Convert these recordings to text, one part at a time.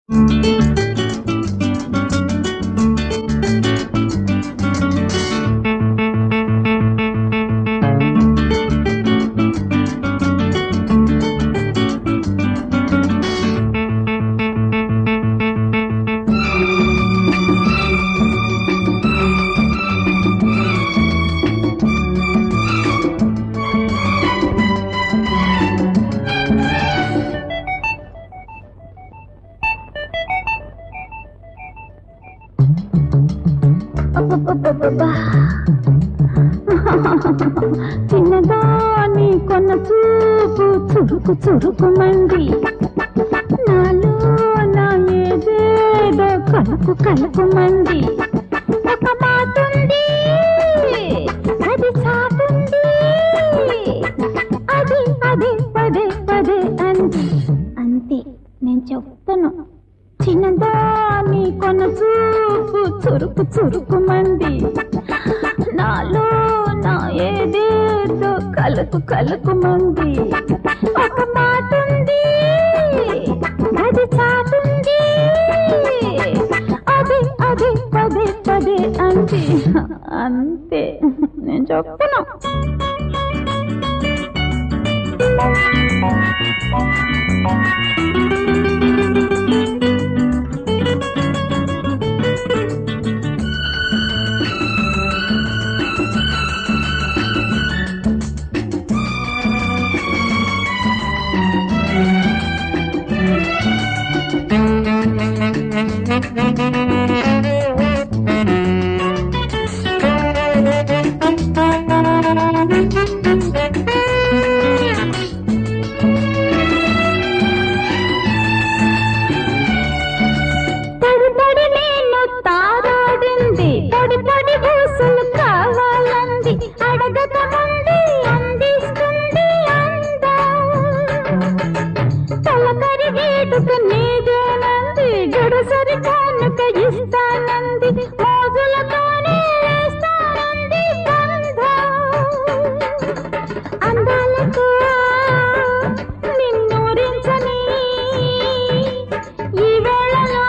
చిన్నదాని కొన్న చూపు చురుకు చురుకుమంది నాలో నా ఏదేదో కలుకు కలుకుమంది ఒక మాటుంది అది చాటుంది అది అది పదే పదే అంది అంతే నేను చెప్తాను చిన్నదాని కొన్న చూపు చురుకు చురుకుమంది నాలో నా ఏదేదో కలుకు కలుకుమంది ఒక మాటుంది అది చాటుంది అది అది పదే పదే అంది అంతే నేను చెప్తాను గడసరి కానుక ఇస్తానంది మోజులతోనే వేస్తానంది అందాలతో నిన్నూరించని ఈ వేళలో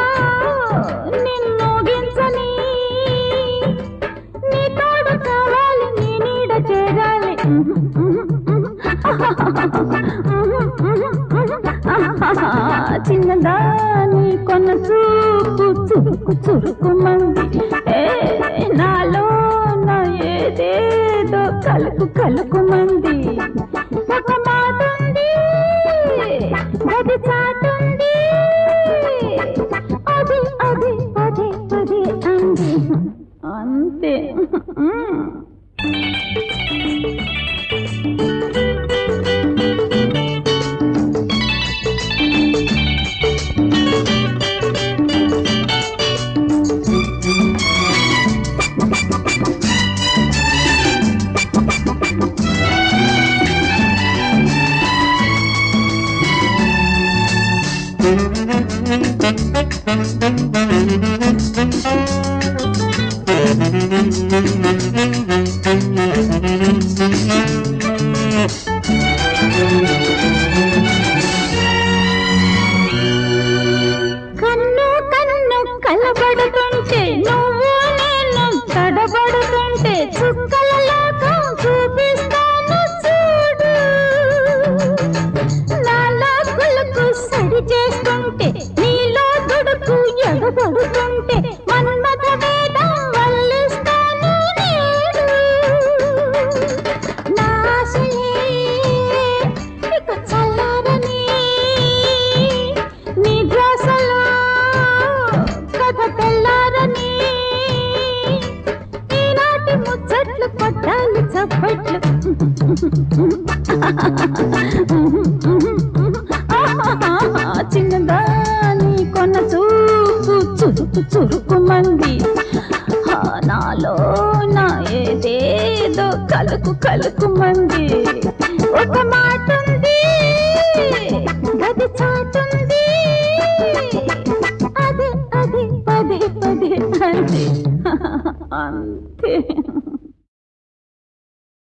నిన్నూగించని నీ తోడు కావాలి నీ నీడ చేరాలి చిన్నదాని కొన్న చూపు చురుకు చురుకుమంది నాలో నా ఏదేదో కలుకు కలుకుమంది ఒక మాటుంది అది చాటుంది అది అది పదే పదే అంది అంతే కన్ను కన్ను కలబడుతుంటే నువ్వు నేను తడబడుతుంటే చుక్కల లోకం చూపిస్తాను చూడు నాలో కులుకు సడి చేస్తుంటే నీలో దుడుకు ఎగబడుతుంటే మన్మథ వేదం వల్లిస్తాను నేను నా ఆశలే ఇక చల్లారని నీ ధ్యాసలో కథ తెల్లారని ఈనాటి ముచ్చట్లు కొట్టాలి చప్పట్లు చిన్నదాని కొన్న చూపు చురుకు చురుకుమంది నాలో నా ఏదేదో కలుకు కలుకుమంది